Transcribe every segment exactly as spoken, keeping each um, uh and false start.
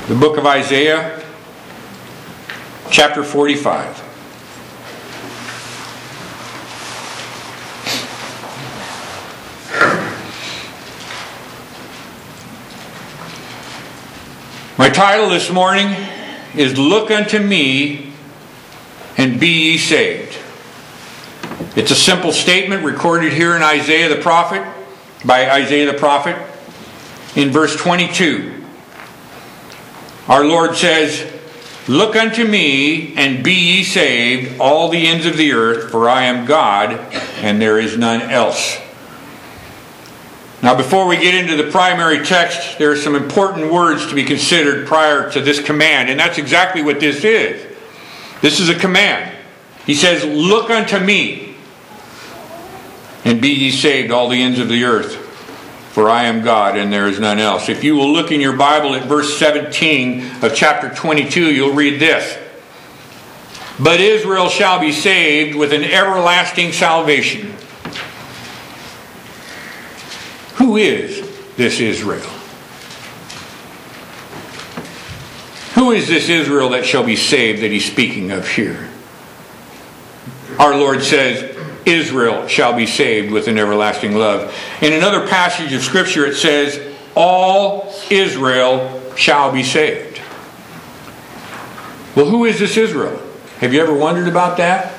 The book of Isaiah, chapter forty-five. My title this morning is Look Unto Me and Be Ye Saved. It's a simple statement recorded here in Isaiah the prophet, by Isaiah the prophet, in verse twenty-two. Our Lord says, Look unto me and be ye saved, all the ends of the earth, for I am God, and there is none else. Now, before we get into the primary text, there are some important words to be considered prior to this command, and that's exactly what this is. This is a command. He says, Look unto me and be ye saved, all the ends of the earth, for I am God, and there is none else. If you will look in your Bible at verse seventeen of chapter twenty-two, you'll read this. But Israel shall be saved with an everlasting salvation. Who is this Israel? Who is this Israel that shall be saved that he's speaking of here? Our Lord says, Israel shall be saved with an everlasting love. In another passage of Scripture it says, all Israel shall be saved. Well, who is this Israel? Have you ever wondered about that?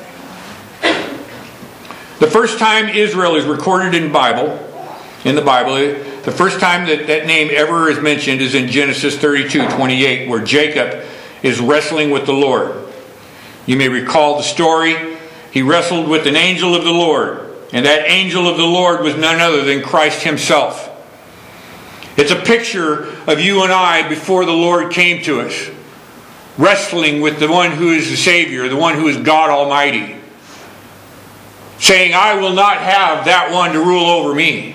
The first time Israel is recorded in Bible, in the Bible, the first time that that name ever is mentioned is in Genesis thirty-two twenty-eight, where Jacob is wrestling with the Lord. You may recall the story. He wrestled with an angel of the Lord, and that angel of the Lord was none other than Christ himself. It's a picture of you and I before the Lord came to us, wrestling with the one who is the Savior, the one who is God Almighty, saying, I will not have that one to rule over me.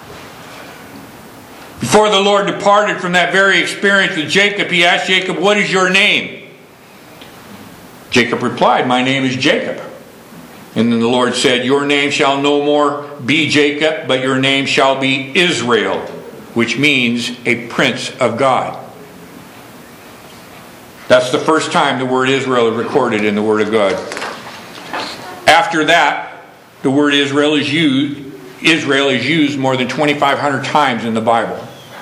Before the Lord departed from that very experience with Jacob, he asked Jacob, what is your name? Jacob replied, my name is Jacob. And then the Lord said, your name shall no more be Jacob, but your name shall be Israel, which means a prince of God. That's the first time the word Israel is recorded in the Word of God. After that, the word Israel is used, Israel is used more than twenty-five hundred times in the Bible.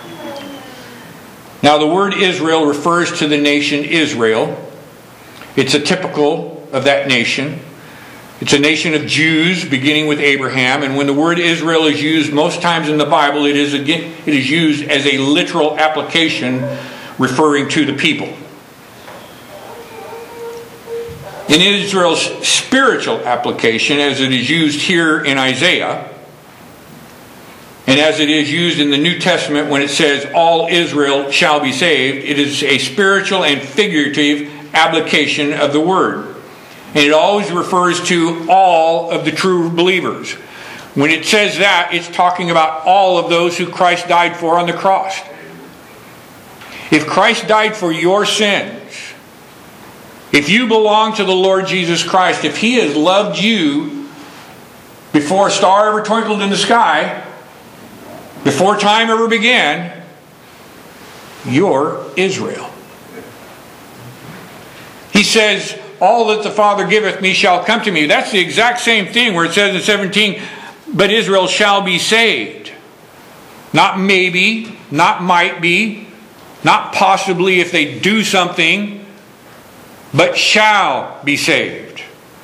Now, the word Israel refers to the nation Israel. It's a typical of that nation. It's a nation of Jews, beginning with Abraham. And when the word Israel is used most times in the Bible, it is again, it is used as a literal application referring to the people. In Israel's spiritual application, as it is used here in Isaiah, and as it is used in the New Testament when it says, all Israel shall be saved, it is a spiritual and figurative application of the word. And it always refers to all of the true believers. When it says that, it's talking about all of those who Christ died for on the cross. If Christ died for your sins, if you belong to the Lord Jesus Christ, if He has loved you before a star ever twinkled in the sky, before time ever began, you're Israel. He says, all that the Father giveth me shall come to me. That's the exact same thing where it says in seventeen, but Israel shall be saved. Not maybe, not might be, not possibly if they do something, but shall be saved.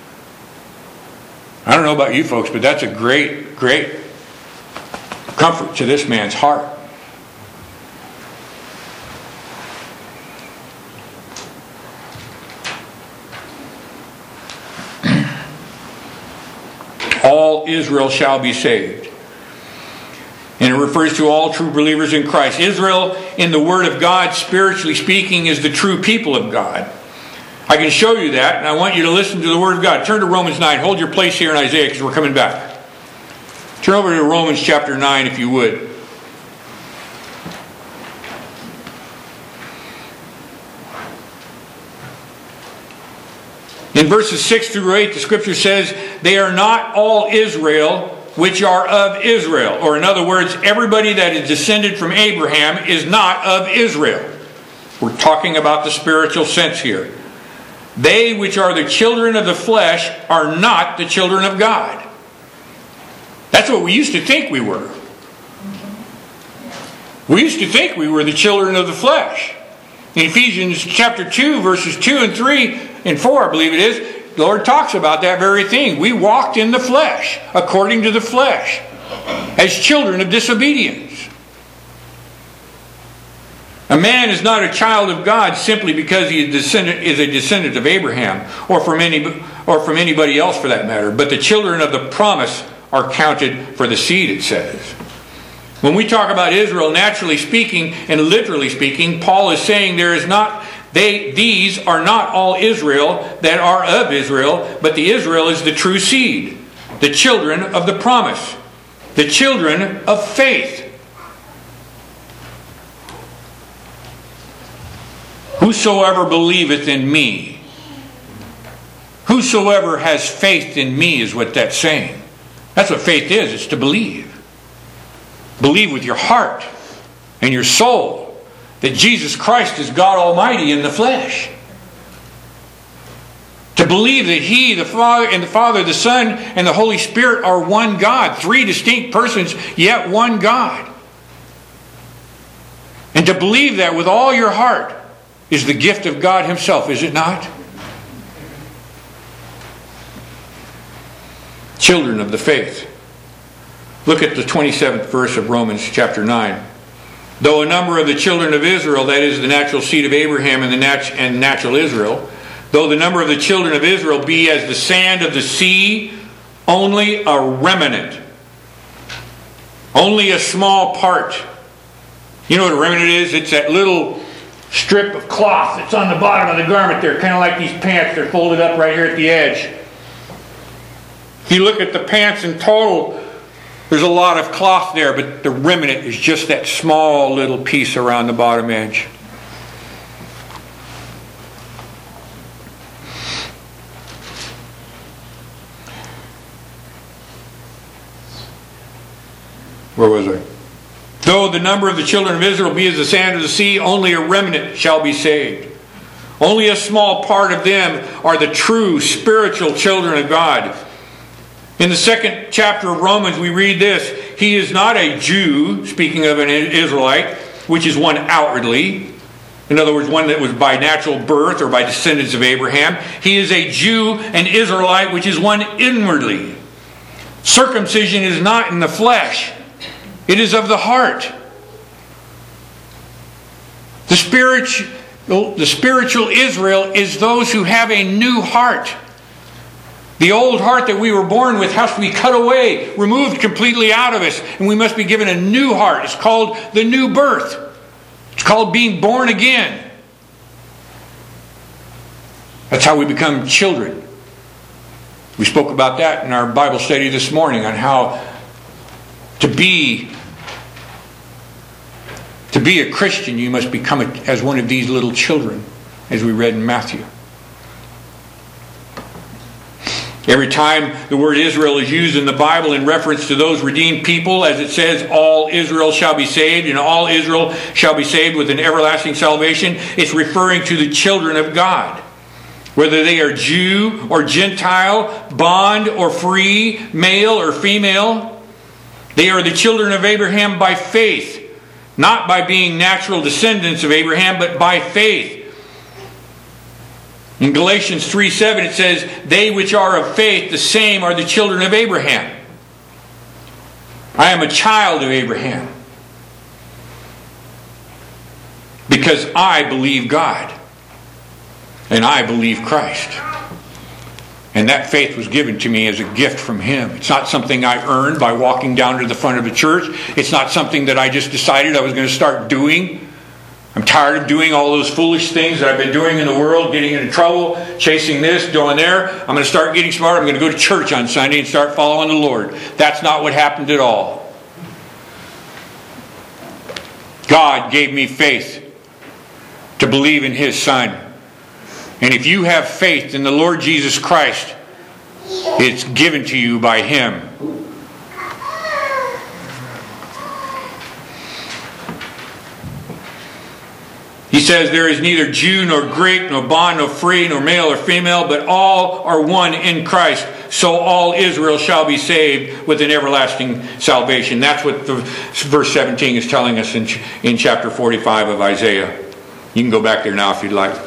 I don't know about you folks, but that's a great, great comfort to this man's heart. All Israel shall be saved. And it refers to all true believers in Christ. Israel, in the Word of God, spiritually speaking, is the true people of God. I can show you that, and I want you to listen to the Word of God. Turn to Romans nine. Hold your place here in Isaiah because we're coming back. Turn over to Romans chapter nine if you would. In verses six through eight, the Scripture says, they are not all Israel which are of Israel. Or in other words, everybody that is descended from Abraham is not of Israel. We're talking about the spiritual sense here. They which are the children of the flesh are not the children of God. That's what we used to think we were. We used to think we were the children of the flesh. In Ephesians chapter two, verses two and three and four, I believe it is, the Lord talks about that very thing. We walked in the flesh, according to the flesh, as children of disobedience. A man is not a child of God simply because he is, descendant, is a descendant of Abraham, or from any, or from anybody else for that matter. But the children of the promise are counted for the seed, it says. When we talk about Israel, naturally speaking and literally speaking, Paul is saying there is not they these are not all Israel that are of Israel, but the Israel is the true seed, the children of the promise, the children of faith. Whosoever believeth in me, whosoever has faith in me is what that's saying. That's what faith is. It's to believe. Believe with your heart and your soul that Jesus Christ is God Almighty in the flesh. To believe that He, the Father, and the Father, the Son, and the Holy Spirit are one God. Three distinct persons, yet one God. And to believe that with all your heart is the gift of God Himself, is it not? Children of the faith. Look at the twenty-seventh verse of Romans chapter nine. Though a number of the children of Israel, that is the natural seed of Abraham and the nat- and natural Israel, though the number of the children of Israel be as the sand of the sea, only a remnant. Only a small part. You know what a remnant is? It's that little strip of cloth that's on the bottom of the garment there, kind of like these pants. They're folded up right here at the edge. If you look at the pants in total, there's a lot of cloth there, but the remnant is just that small little piece around the bottom edge. Where was I? Though the number of the children of Israel be as the sand of the sea, only a remnant shall be saved. Only a small part of them are the true spiritual children of God. In the second chapter of Romans, we read this: He is not a Jew, speaking of an Israelite, which is one outwardly. In other words, one that was by natural birth or by descendants of Abraham. He is a Jew, an Israelite, which is one inwardly. Circumcision is not in the flesh. It is of the heart. The spiritual, the spiritual Israel is those who have a new heart. The old heart that we were born with has to be cut away, removed completely out of us, and we must be given a new heart. It's called the new birth. It's called being born again. That's how we become children. We spoke about that in our Bible study this morning, on how to be to be a Christian, you must become a, as one of these little children, as we read in Matthew. Every time the word Israel is used in the Bible in reference to those redeemed people, as it says, all Israel shall be saved, and all Israel shall be saved with an everlasting salvation, it's referring to the children of God. Whether they are Jew or Gentile, bond or free, male or female, they are the children of Abraham by faith. Not by being natural descendants of Abraham, but by faith. In Galatians three seven it says, they which are of faith, the same are the children of Abraham. I am a child of Abraham because I believe God and I believe Christ. And that faith was given to me as a gift from Him. It's not something I earned by walking down to the front of the church. It's not something that I just decided I was going to start doing. I'm tired of doing all those foolish things that I've been doing in the world, getting into trouble, chasing this, doing there. I'm going to start getting smart. I'm going to go to church on Sunday and start following the Lord. That's not what happened at all. God gave me faith to believe in His Son. And if you have faith in the Lord Jesus Christ, it's given to you by Him. He says, there is neither Jew nor Greek, nor bond, nor free, nor male or female, but all are one in Christ. So all Israel shall be saved with an everlasting salvation. That's what the, verse seventeen is telling us in, in chapter forty-five of Isaiah. You can go back there now if you'd like.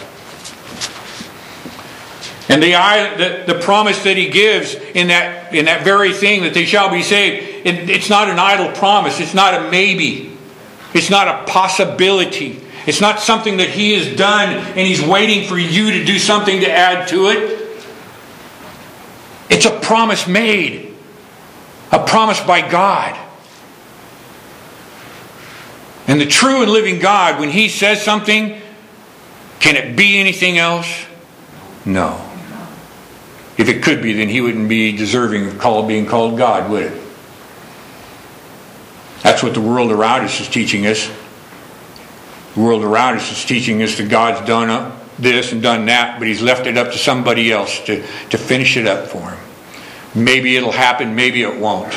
And the, the, the promise that he gives in that, in that very thing, that they shall be saved, it, it's not an idle promise. It's not a maybe. It's not a possibility. It's not something that he has done and he's waiting for you to do something to add to it. It's a promise made. A promise by God. And the true and living God, when he says something, can it be anything else? No. If it could be, then he wouldn't be deserving of call, being called God, would it? That's what the world around us is teaching us. The world around us is teaching us that God's done this and done that, but he's left it up to somebody else to, to finish it up for him. Maybe it'll happen, maybe it won't.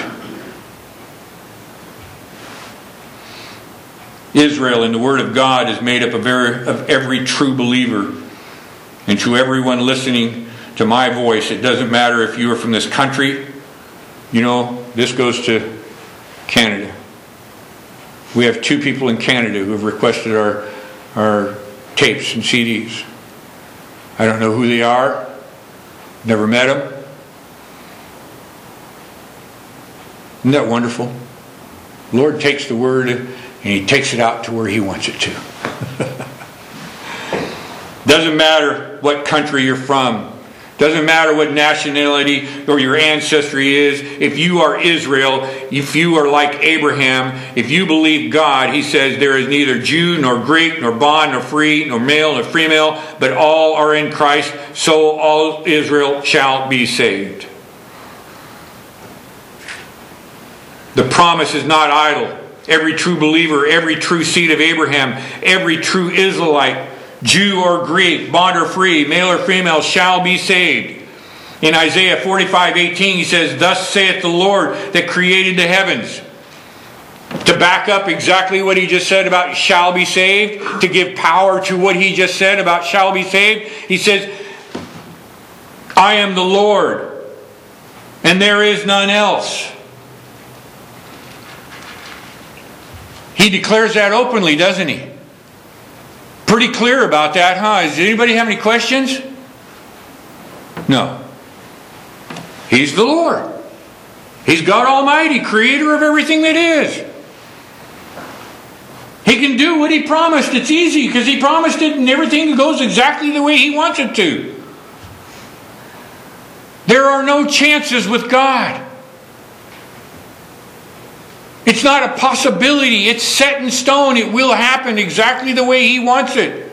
Israel in the Word of God is made up of every, of every true believer. And to everyone listening to my voice, it doesn't matter if you are from this country. You know, this goes to Canada. We have two people in Canada who have requested our, our tapes and C Ds. I don't know who they are. Never met them. Isn't that wonderful? The Lord takes the Word and he takes it out to where he wants it to. Doesn't matter what country you're from. Doesn't matter what nationality or your ancestry is. If you are Israel, if you are like Abraham, if you believe God, he says there is neither Jew nor Greek nor bond nor free nor male nor female, but all are in Christ, so all Israel shall be saved. The promise is not idle. Every true believer, every true seed of Abraham, every true Israelite, Jew or Greek, bond or free, male or female, shall be saved. In Isaiah forty-five eighteen, he says, "Thus saith the Lord that created the heavens." To back up exactly what he just said about shall be saved, to give power to what he just said about shall be saved, he says, "I am the Lord, and there is none else." He declares that openly, doesn't he? Pretty clear about that, huh? Does anybody have any questions? No. He's the Lord. He's God Almighty, creator of everything that is. He can do what he promised. It's easy because he promised it and everything goes exactly the way he wants it to. There are no chances with God. It's not a possibility. It's set in stone. It will happen exactly the way he wants it.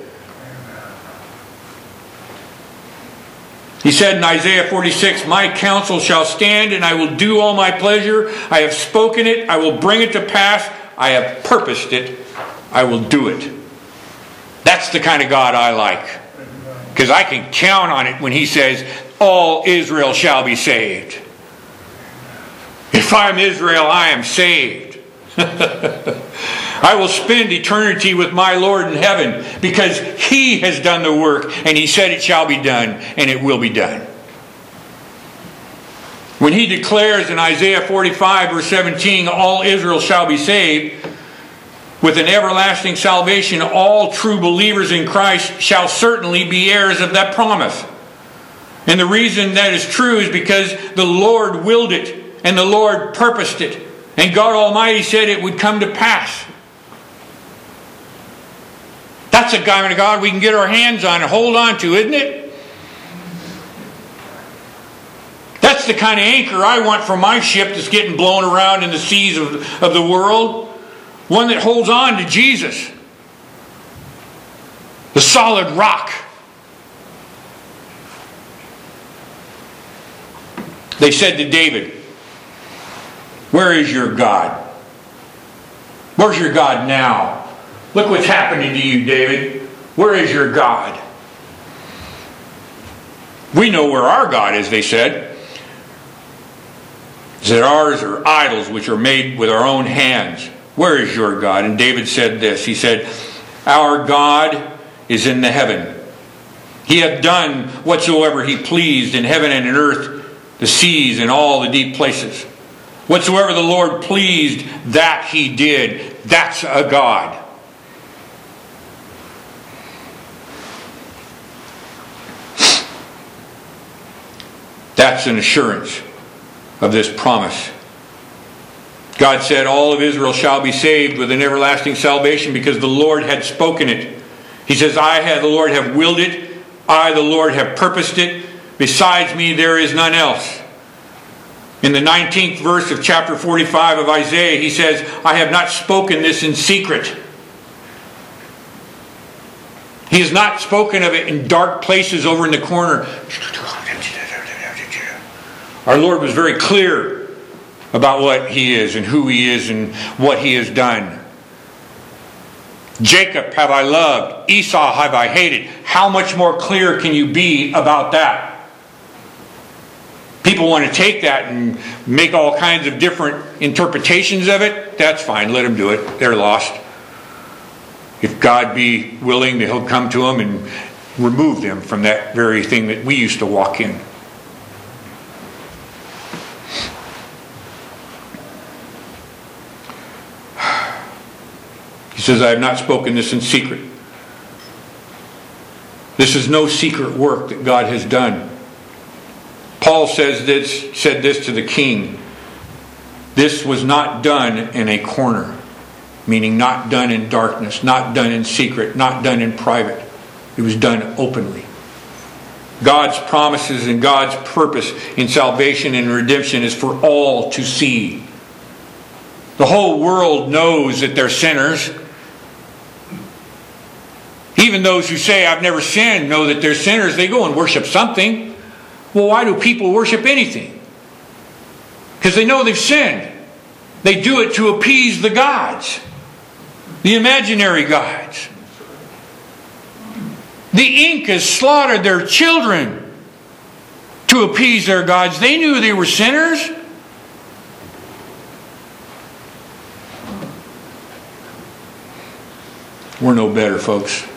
He said in Isaiah forty-six, "My counsel shall stand, and I will do all my pleasure. I have spoken it. I will bring it to pass. I have purposed it. I will do it." That's the kind of God I like. Because I can count on it when he says, all Israel shall be saved. If I'm Israel, I am saved. I will spend eternity with my Lord in heaven because he has done the work and he said it shall be done and it will be done. When he declares in Isaiah forty-five verse seventeen, all Israel shall be saved with an everlasting salvation, all true believers in Christ shall certainly be heirs of that promise. And the reason that is true is because the Lord willed it and the Lord purposed it. And God Almighty said it would come to pass. That's a kind of God we can get our hands on and hold on to, isn't it? That's the kind of anchor I want for my ship that's getting blown around in the seas of, of the world. One that holds on to Jesus. The solid rock. They said to David, "Where is your God? Where's your God now? Look what's happening to you, David. Where is your God?" We know where our God is, they said. That ours are idols which are made with our own hands. Where is your God? And David said this. He said, "Our God is in the heaven. He hath done whatsoever he pleased in heaven and in earth, the seas and all the deep places. Whatsoever the Lord pleased, that he did. That's a God. That's an assurance of this promise. God said, all of Israel shall be saved with an everlasting salvation because the Lord had spoken it. He says, I, have, the Lord, have willed it. I, the Lord, have purposed it. Besides me, there is none else. In the nineteenth verse of chapter forty-five of Isaiah, he says, I have not spoken this in secret. He has not spoken of it in dark places over in the corner. Our Lord was very clear about what he is and who he is and what he has done. Jacob have I loved, Esau have I hated. How much more clear can you be about that? People want to take that and make all kinds of different interpretations of it. That's fine, let them do it. They're lost. If God be willing, he'll come to them and remove them from that very thing that we used to walk in. He says, I have not spoken this in secret. This is no secret work that God has done. Paul says this, said this to the king. This was not done in a corner, meaning not done in darkness, not done in secret, not done in private. It was done openly. God's promises and God's purpose in salvation and redemption is for all to see. The whole world knows that they're sinners. Even those who say, I've never sinned, know that they're sinners. They go and worship something. Well, why do people worship anything? Because they know they've sinned. They do it to appease the gods, the imaginary gods. The Incas slaughtered their children to appease their gods. They knew they were sinners. We're no better, folks.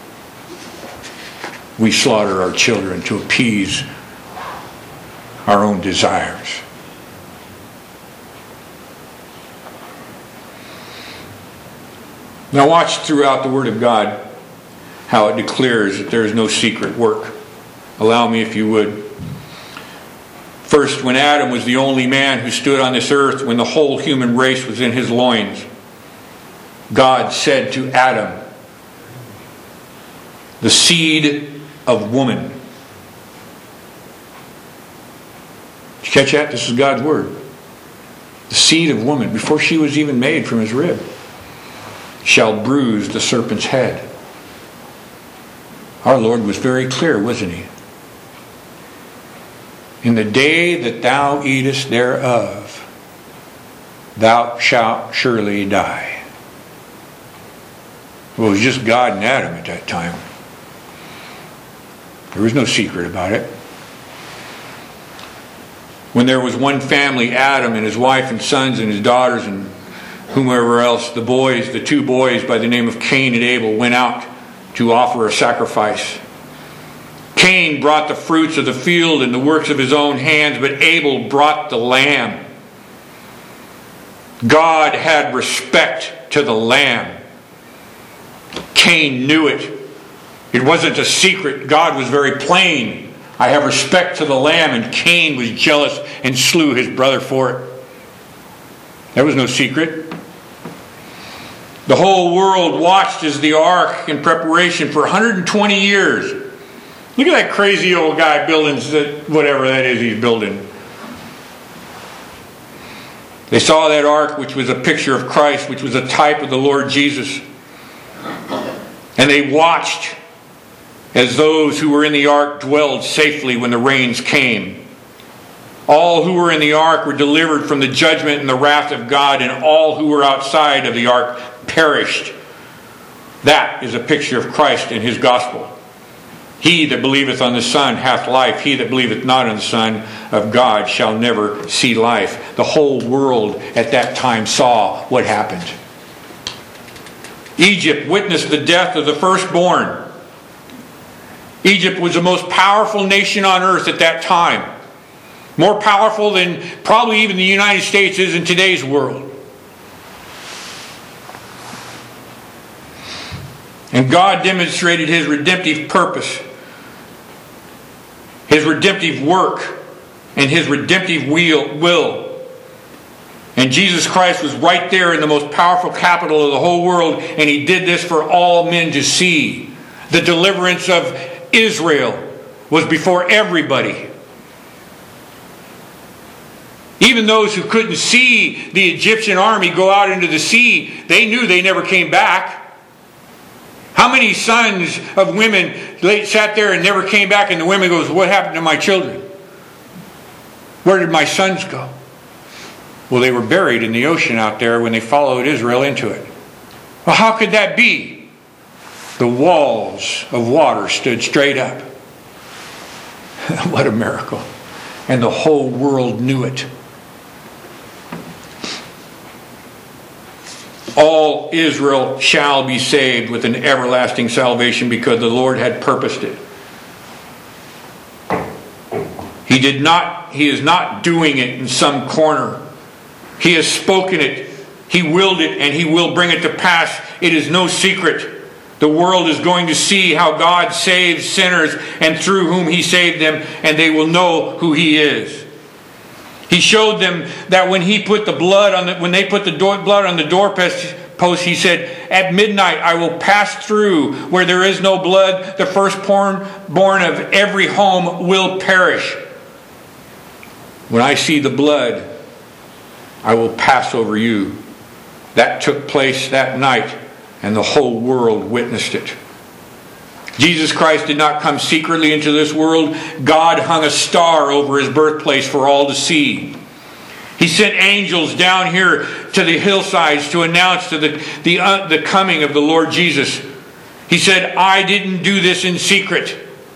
We slaughter our children to appease our own desires. Now watch throughout the Word of God how it declares that there is no secret work. Allow me, if you would. First, when Adam was the only man who stood on this earth, when the whole human race was in his loins, God said to Adam, the seed of woman. Did you catch that? This is God's word. The seed of woman, before she was even made from his rib, shall bruise the serpent's head. Our Lord was very clear, wasn't he? In the day that thou eatest thereof, thou shalt surely die. Well, it was just God and Adam at that time. There was no secret about it. When there was one family, Adam and his wife and sons and his daughters and whomever else, the boys, the two boys by the name of Cain and Abel, went out to offer a sacrifice. Cain brought the fruits of the field and the works of his own hands, but Abel brought the lamb. God had respect to the lamb. Cain knew it. It wasn't a secret. God was very plain. I have respect to the lamb, and Cain was jealous and slew his brother for it. There was no secret. The whole world watched as the ark in preparation for one hundred twenty years. Look at that crazy old guy building whatever that is he's building. They saw that ark, which was a picture of Christ, which was a type of the Lord Jesus. And they watched as those who were in the ark dwelled safely when the rains came. All who were in the ark were delivered from the judgment and the wrath of God, and all who were outside of the ark perished. That is a picture of Christ and his gospel. He that believeth on the Son hath life. He that believeth not on the Son of God shall never see life. The whole world at that time saw what happened. Egypt witnessed the death of the firstborn. Egypt was the most powerful nation on earth at that time. More powerful than probably even the United States is in today's world. And God demonstrated His redemptive purpose, His redemptive work, and His redemptive will. And Jesus Christ was right there in the most powerful capital of the whole world, and He did this for all men to see. The deliverance of Israel was before everybody. Even those who couldn't see the Egyptian army go out into the sea, they knew they never came back. How many sons of women sat there and never came back, and the women goes, "What happened to my children? Where did my sons go?" Well, they were buried in the ocean out there when they followed Israel into it. Well, how could that be? The walls of water stood straight up. What a miracle. And the whole world knew it. All Israel shall be saved with an everlasting salvation, because the Lord had purposed it. He did not, He is not doing it in some corner. He has spoken it. He willed it, and He will bring it to pass. It is no secret. The world is going to see how God saves sinners, and through whom He saved them, and they will know who He is. He showed them that when He put the blood on the, when they put the door, blood on the doorpost, post, He said, "At midnight I will pass through where there is no blood. The firstborn born of every home will perish. When I see the blood, I will pass over you." That took place that night, and the whole world witnessed it. Jesus Christ did not come secretly into this world. God hung a star over His birthplace for all to see. He sent angels down here to the hillsides to announce to the, the, uh, the coming of the Lord Jesus. He said, "I didn't do this in secret."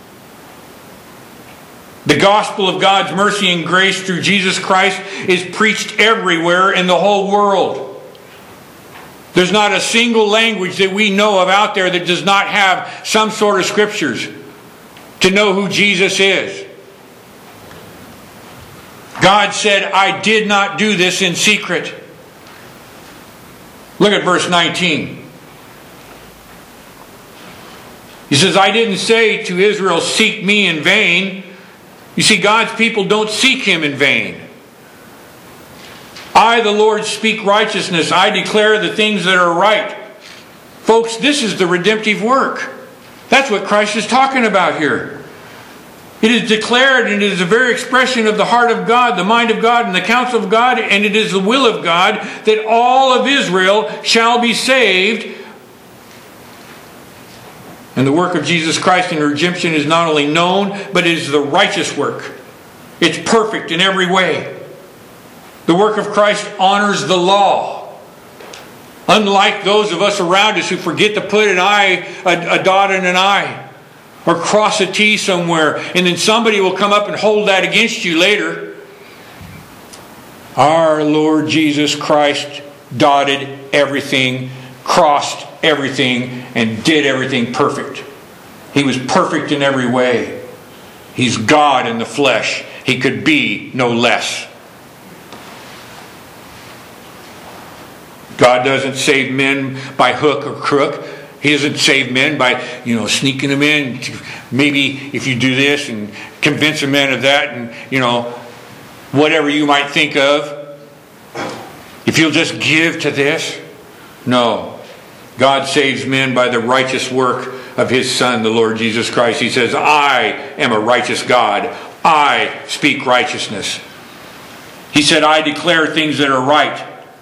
The gospel of God's mercy and grace through Jesus Christ is preached everywhere in the whole world. There's not a single language that we know of out there that does not have some sort of scriptures to know who Jesus is. God said, "I did not do this in secret." Look at verse nineteen. He says, "I didn't say to Israel, 'Seek me in vain.'" You see, God's people don't seek Him in vain. "I, the Lord, speak righteousness. I declare the things that are right." Folks, this is the redemptive work. That's what Christ is talking about here. It is declared, and it is the very expression of the heart of God, the mind of God, and the counsel of God, and it is the will of God that all of Israel shall be saved. And the work of Jesus Christ in redemption is not only known, but it is the righteous work. It's perfect in every way. The work of Christ honors the law. Unlike those of us around us who forget to put an I, a, a dot and an I, or cross a T somewhere, and then somebody will come up and hold that against you later. Our Lord Jesus Christ dotted everything, crossed everything, and did everything perfect. He was perfect in every way. He's God in the flesh. He could be no less. God doesn't save men by hook or crook. He doesn't save men by, you know, sneaking them in. Maybe if you do this and convince a man of that, and, you know, whatever you might think of. If you'll just give to this. No. God saves men by the righteous work of His Son, the Lord Jesus Christ. He says, "I am a righteous God. I speak righteousness." He said, "I declare things that are right."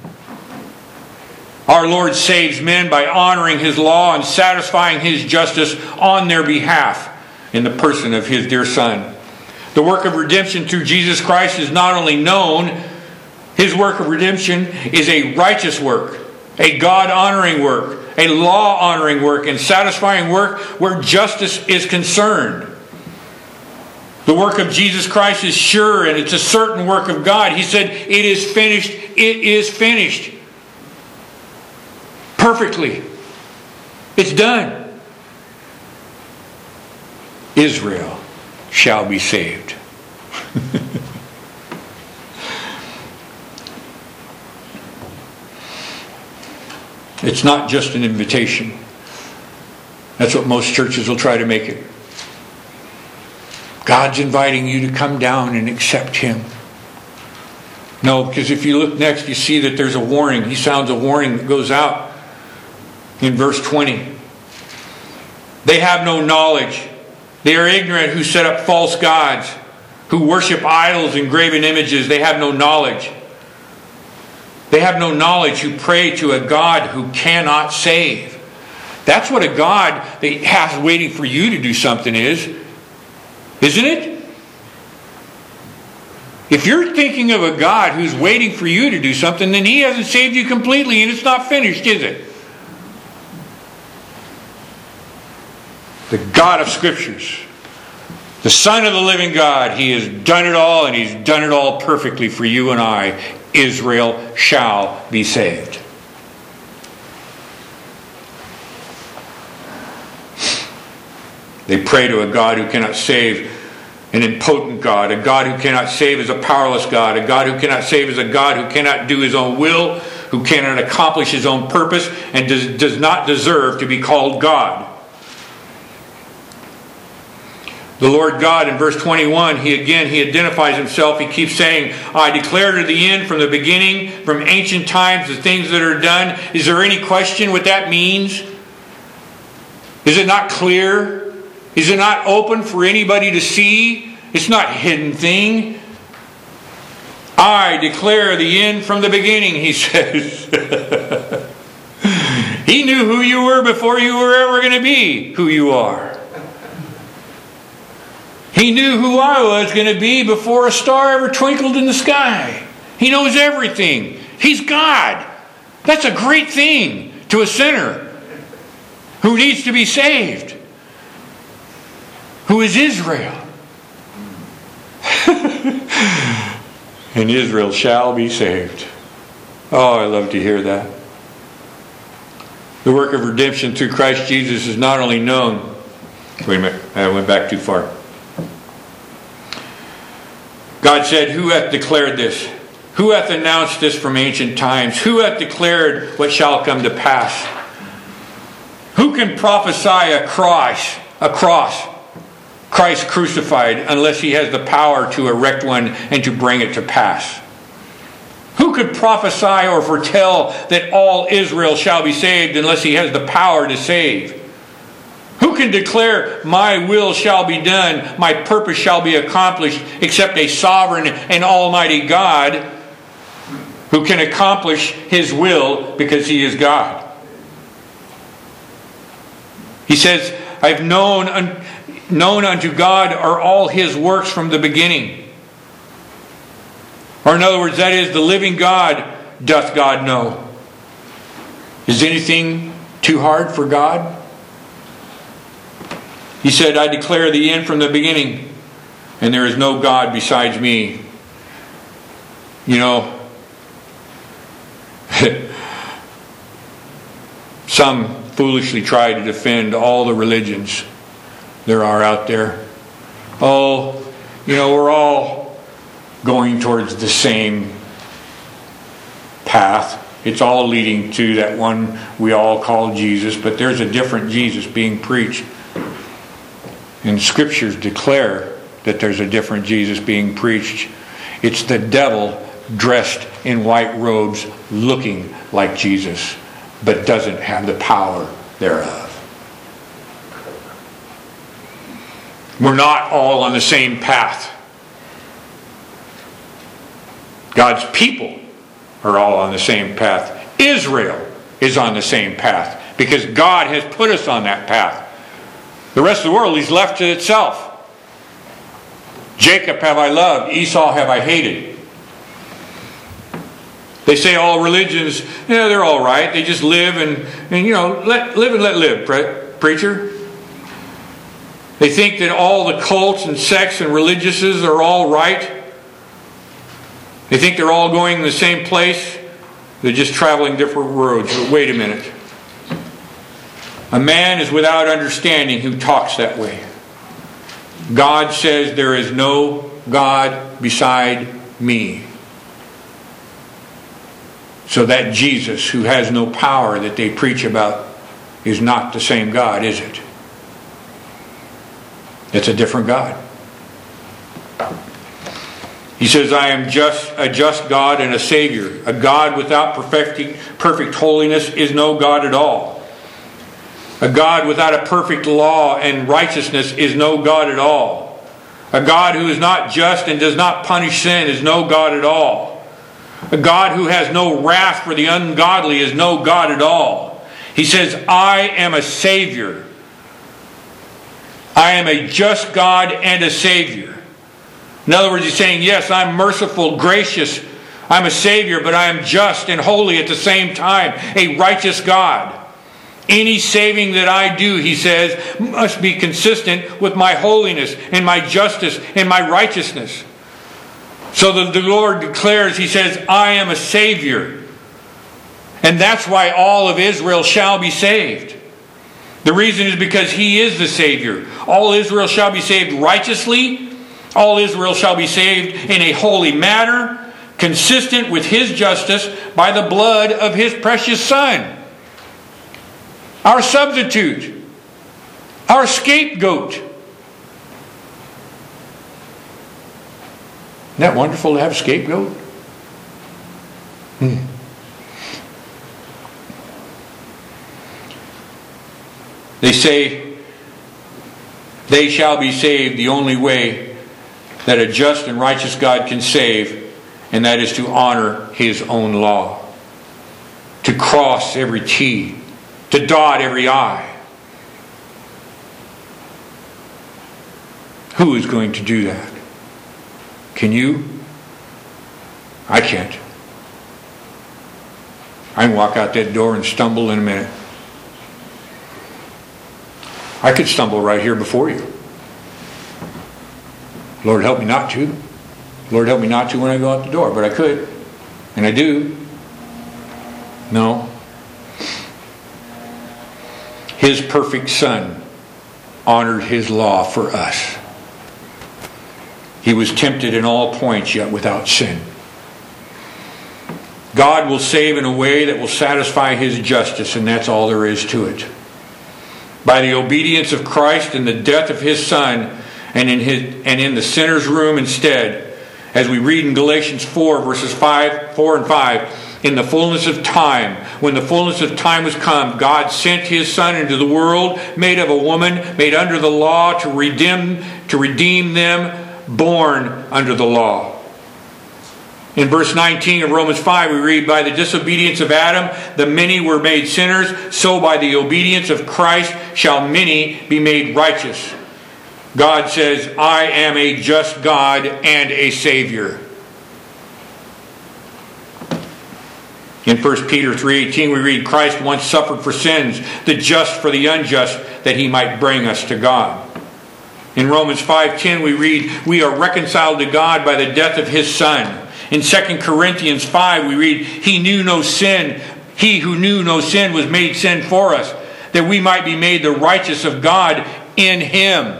Our Lord saves men by honoring His law and satisfying His justice on their behalf in the person of His dear Son. The work of redemption through Jesus Christ is not only known, His work of redemption is a righteous work, a God-honoring work, a law-honoring work, and satisfying work where justice is concerned. The work of Jesus Christ is sure, and it's a certain work of God. He said, "It is finished. It is finished." Perfectly. It's done. Israel shall be saved. It's not just an invitation. That's what most churches will try to make it. God's inviting you to come down and accept Him. No, because if you look next, you see that there's a warning. He sounds a warning that goes out in verse twenty. They have no knowledge. They are ignorant who set up false gods, who worship idols and graven images. They have no knowledge. They have no knowledge who pray to a God who cannot save. That's what a God that has waiting for you to do something is. Isn't it? If you're thinking of a God who's waiting for you to do something, then He hasn't saved you completely and it's not finished, is it? The God of Scriptures, the Son of the living God, He has done it all, and He's done it all perfectly for you and I. Israel shall be saved. They pray to a God who cannot save, an impotent God. A God who cannot save is a powerless God. A God who cannot save is a God who cannot do His own will, who cannot accomplish His own purpose, and does, does not deserve to be called God. The Lord God, in verse twenty-one, He again, He identifies Himself. He keeps saying, I declare to the end, from the beginning, from ancient times, the things that are done. Is there any question what that means? Is it not clear? Is it not open for anybody to see? It's not a hidden thing. I declare the end from the beginning, He says. He knew who you were before you were ever going to be who you are. He knew who I was going to be before a star ever twinkled in the sky. He knows everything. He's God. That's a great thing to a sinner who needs to be saved, who is Israel. And Israel shall be saved. Oh, I love to hear that. The work of redemption through Christ Jesus is not only known. Wait a minute, I went back too far. God said, who hath declared this? Who hath announced this from ancient times? Who hath declared what shall come to pass? Who can prophesy a cross, a cross, Christ crucified, unless he has the power to erect one and to bring it to pass? Who could prophesy or foretell that all Israel shall be saved unless he has the power to save? Who can declare, my will shall be done, my purpose shall be accomplished, except a sovereign and almighty God who can accomplish His will because He is God? He says, I've known, known unto God are all His works from the beginning. Or in other words, that is, the living God doth God know. Is anything too hard for God? He said, I declare the end from the beginning, and there is no God besides me. You know, some foolishly try to defend all the religions there are out there. Oh, you know, we're all going towards the same path. It's all leading to that one we all call Jesus, but there's a different Jesus being preached. And Scriptures declare that there's a different Jesus being preached. It's the devil dressed in white robes looking like Jesus, but doesn't have the power thereof. We're not all on the same path. God's people are all on the same path. Israel is on the same path because God has put us on that path. The rest of the world He's left to itself. Jacob have I loved, Esau have I hated. They say all religions, yeah, they're all right. They just live and, and you know, let live and let live, pre- preacher. They think that all the cults and sects and religiouses are all right. They think they're all going in the same place. They're just traveling different roads. But wait a minute. A man is without understanding who talks that way. God says there is no God beside me. So that Jesus, who has no power that they preach about, is not the same God, is it? It's a different God. He says, I am just a just God and a Savior. A God without perfect, perfect holiness is no God at all. A God without a perfect law and righteousness is no God at all. A God who is not just and does not punish sin is no God at all. A God who has no wrath for the ungodly is no God at all. He says, I am a Savior. I am a just God and a Savior. In other words, he's saying, yes, I'm merciful, gracious. I'm a Savior, but I am just and holy at the same time. A righteous God. Any saving that I do, he says, must be consistent with my holiness and my justice and my righteousness. So the, the Lord declares, he says, I am a Savior. And that's why all of Israel shall be saved. The reason is because he is the Savior. All Israel shall be saved righteously. All Israel shall be saved in a holy manner, consistent with his justice by the blood of his precious Son. Our substitute. Our scapegoat. Isn't that wonderful to have a scapegoat? Hmm. They say they shall be saved the only way that a just and righteous God can save, and that is to honor his own law. To cross every T. To dot every I. Who is going to do that? Can you? I can't. I can walk out that door and stumble in a minute. I could stumble right here before you. Lord, help me not to. Lord, help me not to when I go out the door. But I could. And I do. No. His perfect Son honored his law for us. He was tempted in all points, yet without sin. God will save in a way that will satisfy his justice, and that's all there is to it. By the obedience of Christ and the death of his Son, and in his and in the sinner's room instead, as we read in Galatians four, verses five, four and five, in the fullness of time, when the fullness of time was come, God sent his Son into the world, made of a woman, made under the law, to redeem to redeem them born under the law. In verse nineteen of Romans five, we read, by the disobedience of Adam, the many were made sinners, so by the obedience of Christ shall many be made righteous. God says, I am a just God and a Savior. In First Peter three eighteen, we read, Christ once suffered for sins, the just for the unjust, that he might bring us to God. In Romans five ten, we read, we are reconciled to God by the death of his Son. In Second Corinthians five, we read, he knew no sin. He who knew no sin was made sin for us, that we might be made the righteous of God in him.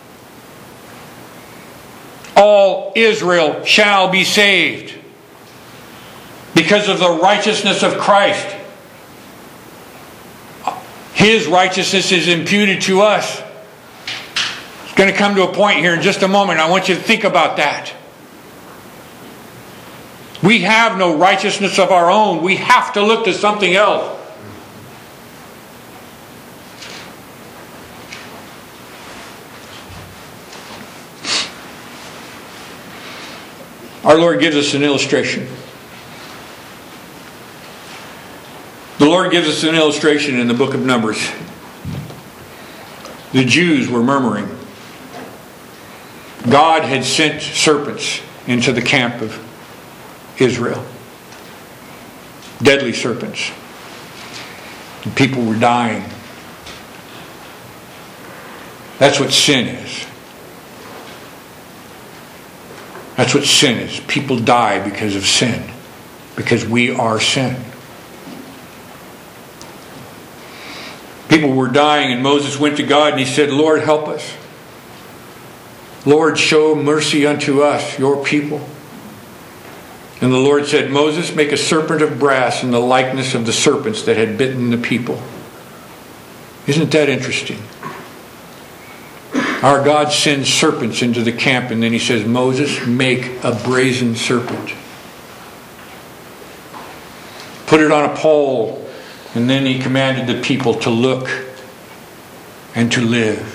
All Israel shall be saved because of the righteousness of Christ. His righteousness is imputed to us. It's going to come to a point here in just a moment. I want you to think about that. We have no righteousness of our own. We have to look to something else. Our Lord gives us an illustration. The Lord gives us an illustration in the book of Numbers. The Jews were murmuring. God had sent serpents into the camp of Israel. Deadly serpents. And people were dying. That's what sin is. That's what sin is. People die because of sin. Because we are sin. People were dying, and Moses went to God and he said, Lord, help us. Lord, show mercy unto us, your people. And the Lord said, Moses, make a serpent of brass in the likeness of the serpents that had bitten the people. Isn't that interesting? Our God sends serpents into the camp, and then he says, Moses, make a brazen serpent. Put it on a pole, and then he commanded the people to look and to live.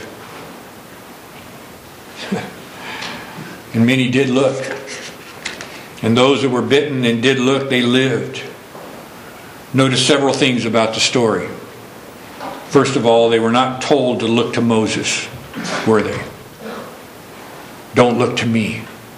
And many did look. And those that were bitten and did look, they lived. Notice several things about the story. First of all, they were not told to look to Moses, were they? Don't look to me.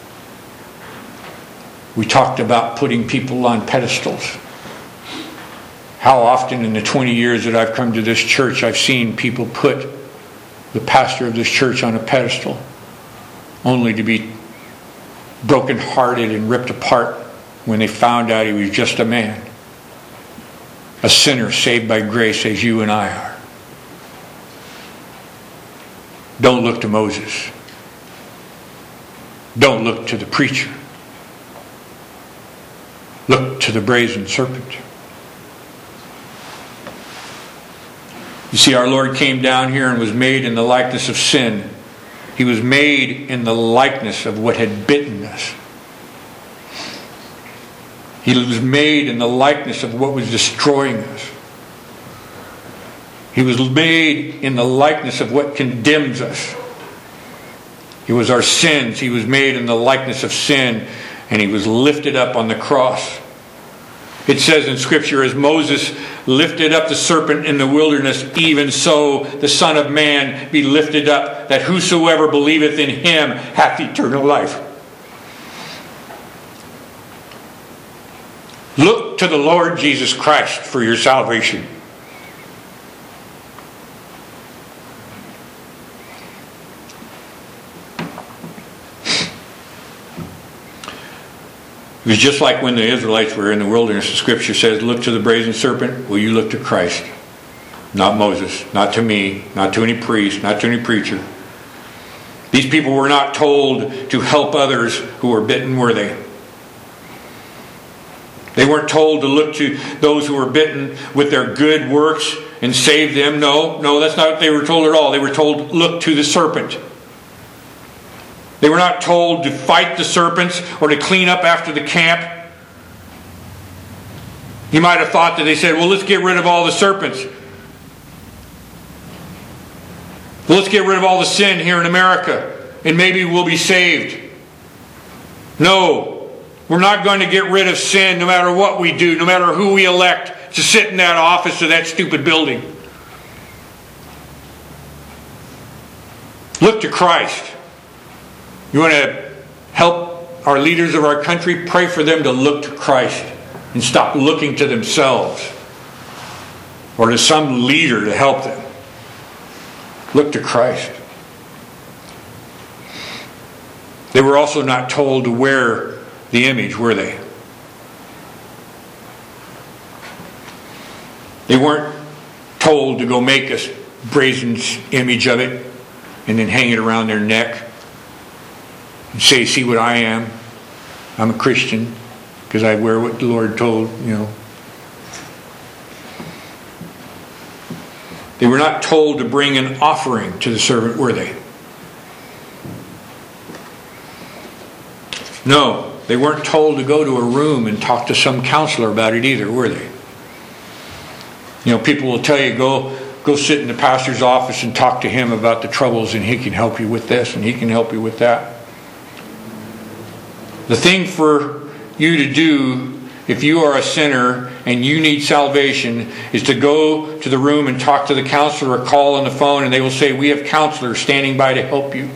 We talked about putting people on pedestals. How often in the twenty years that I've come to this church, I've seen people put the pastor of this church on a pedestal, only to be broken-hearted and ripped apart when they found out he was just a man, a sinner saved by grace as you and I are. Don't look to Moses. Don't look to the preacher. Look to the brazen serpent. You see, our Lord came down here and was made in the likeness of sin. He was made in the likeness of what had bitten us. He was made in the likeness of what was destroying us. He was made in the likeness of what condemns us. It was our sins. He was made in the likeness of sin, and he was lifted up on the cross. It says in Scripture, as Moses lifted up the serpent in the wilderness, even so the Son of Man be lifted up, that whosoever believeth in him hath eternal life. Look to the Lord Jesus Christ for your salvation. It was just like when the Israelites were in the wilderness. The Scripture says, look to the brazen serpent. Well, you look to Christ. Not Moses. Not to me. Not to any priest. Not to any preacher. These people were not told to help others who were bitten, were they? They weren't told to look to those who were bitten with their good works and save them. No, no, that's not what they were told at all. They were told, look to the serpent. They were not told to fight the serpents or to clean up after the camp. You might have thought that they said, well, let's get rid of all the serpents. Well, let's get rid of all the sin here in America, and maybe we'll be saved. No, we're not going to get rid of sin no matter what we do, no matter who we elect to sit in that office or that stupid building. Look to Christ. You want to help our leaders of our country? Pray for them to look to Christ and stop looking to themselves or to some leader to help them. Look to Christ. They were also not told to wear the image, were they? They weren't told to go make a brazen image of it and then hang it around their neck and say, see what I am. I'm a Christian because I wear what the Lord told, you know. They were not told to bring an offering to the servant, were they? No, they weren't told to go to a room and talk to some counselor about it either, were they? You know, people will tell you, go go sit in the pastor's office and talk to him about the troubles, and he can help you with this and he can help you with that. The thing for you to do if you are a sinner and you need salvation is to go to the room and talk to the counselor or call on the phone, and they will say, we have counselors standing by to help you.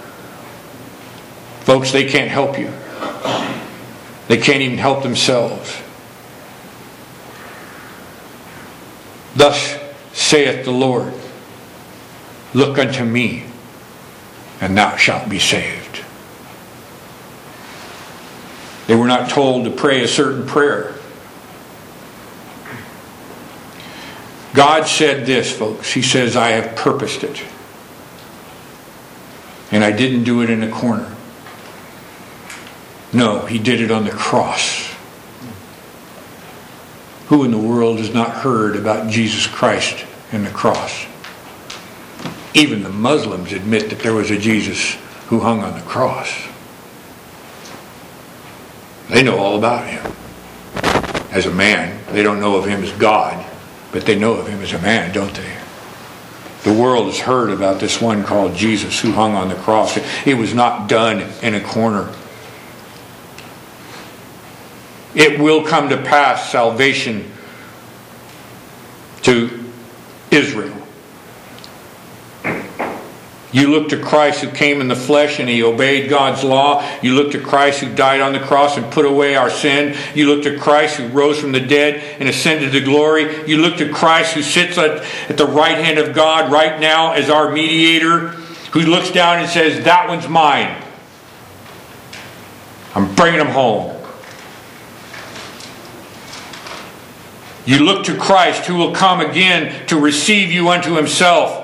Folks, they can't help you. They can't even help themselves. Thus saith the Lord, look unto me, and thou shalt be saved. They were not told to pray a certain prayer. God said this, folks. He says, I have purposed it. And I didn't do it in a corner. No, He did it on the cross. Who in the world has not heard about Jesus Christ and the cross? Even the Muslims admit that there was a Jesus who hung on the cross. They know all about Him as a man. They don't know of Him as God, but they know of Him as a man, don't they? The world has heard about this one called Jesus who hung on the cross. It was not done in a corner. It will come to pass, salvation to Israel. You look to Christ who came in the flesh and He obeyed God's law. You look to Christ who died on the cross and put away our sin. You look to Christ who rose from the dead and ascended to glory. You look to Christ who sits at, at the right hand of God right now as our mediator, who looks down and says, that one's mine. I'm bringing him home. You look to Christ who will come again to receive you unto Himself.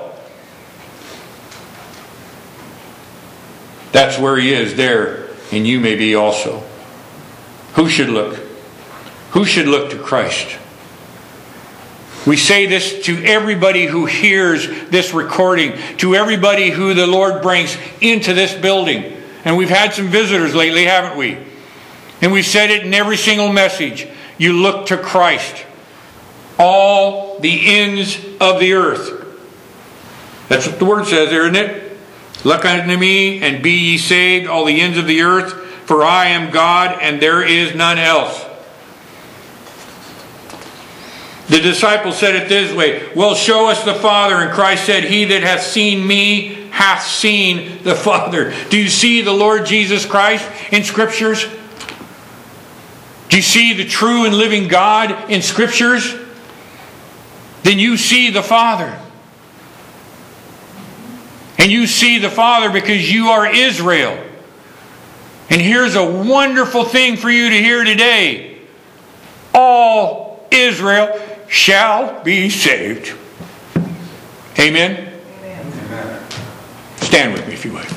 That's where He is there, and you may be also. Who should look? Who should look to Christ? We say this to everybody who hears this recording, to everybody who the Lord brings into this building. And we've had some visitors lately, haven't we? And we've said it in every single message. You look to Christ. All the ends of the earth. That's what the Word says there, isn't it? Look unto me and be ye saved, all the ends of the earth, for I am God and there is none else. The disciples said it this way, well, show us the Father. And Christ said, he that hath seen me hath seen the Father. Do you see the Lord Jesus Christ in Scriptures? Do you see the true and living God in Scriptures? Then you see the Father. And you see the Father because you are Israel. And here's a wonderful thing for you to hear today. All Israel shall be saved. Amen? Amen. Stand with me if you would.